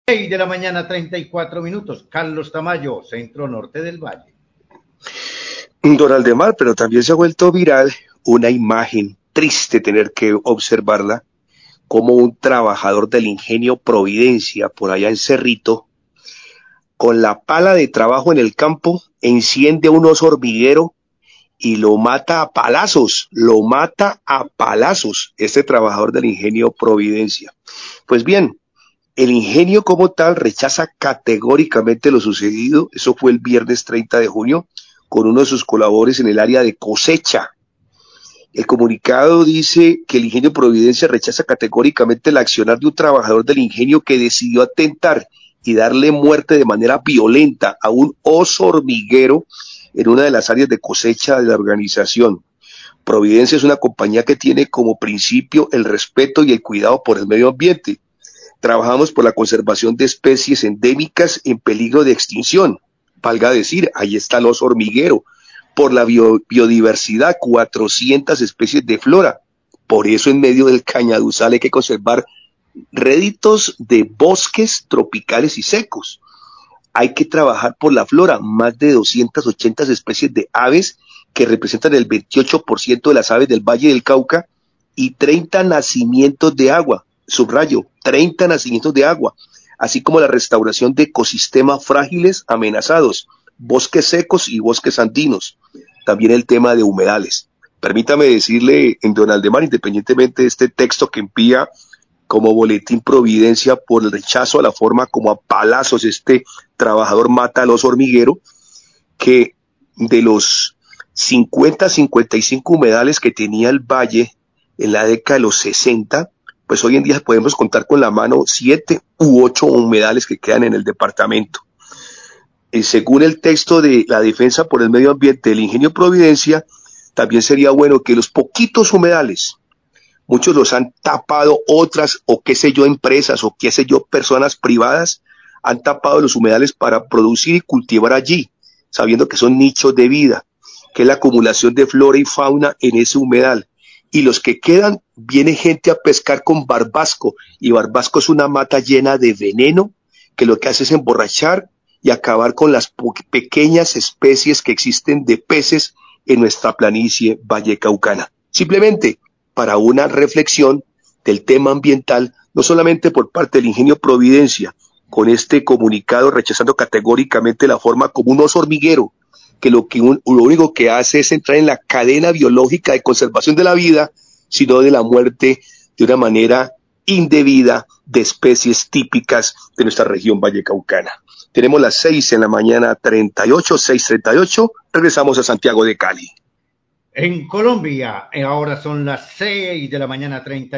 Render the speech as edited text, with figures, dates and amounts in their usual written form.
6 de la mañana, 34 minutos. Carlos Tamayo, centro norte del Valle. Don Aldemar, pero también se ha vuelto viral una imagen triste tener que observarla, como un trabajador del ingenio Providencia, por allá en Cerrito, con la pala de trabajo en el campo, enciende un oso hormiguero y lo mata a palazos, este trabajador del ingenio Providencia. Pues bien, el ingenio como tal rechaza categóricamente lo sucedido. Eso fue el viernes 30 de junio, con uno de sus colaboradores en el área de cosecha. El comunicado dice que el ingenio Providencia rechaza categóricamente el accionar de un trabajador del ingenio que decidió atentar y darle muerte de manera violenta a un oso hormiguero en una de las áreas de cosecha de la organización. Providencia es una compañía que tiene como principio el respeto y el cuidado por el medio ambiente. Trabajamos por la conservación de especies endémicas en peligro de extinción. Valga decir, ahí está el oso hormiguero. Por la biodiversidad, 400 especies de flora. Por eso en medio del cañaduzal hay que conservar réditos de bosques tropicales y secos. Hay que trabajar por la flora, más de 280 especies de aves que representan el 28% de las aves del Valle del Cauca y 30 nacimientos de agua, subrayo, 30 nacimientos de agua, así como la restauración de ecosistemas frágiles amenazados, bosques secos y bosques andinos, también el tema de humedales. Permítame decirle, en Don Aldemar, independientemente de este texto que envía como boletín Providencia por el rechazo a la forma como a palazos este trabajador mata al oso hormiguero, que de los 55 humedales que tenía el valle en la década de los 60, pues hoy en día podemos contar con la mano 7 u 8 humedales que quedan en el departamento. Según el texto de la Defensa por el Medio Ambiente del Ingenio Providencia, también sería bueno que los poquitos humedales, muchos los han tapado otras o qué sé yo empresas o qué sé yo personas privadas, han tapado los humedales para producir y cultivar allí, sabiendo que son nichos de vida, que es la acumulación de flora y fauna en ese humedal. Y los que quedan, viene gente a pescar con barbasco, y barbasco es una mata llena de veneno que lo que hace es emborrachar y acabar con las pequeñas especies que existen de peces en nuestra planicie vallecaucana. Simplemente para una reflexión del tema ambiental, no solamente por parte del Ingenio Providencia, con este comunicado rechazando categóricamente la forma como un oso hormiguero, que lo único que hace es entrar en la cadena biológica de conservación de la vida, sino de la muerte de una manera indebida de especies típicas de nuestra región vallecaucana. Tenemos las 6 en la mañana 38, 6:38, regresamos a Santiago de Cali. En Colombia, ahora son las 6 de la mañana, 30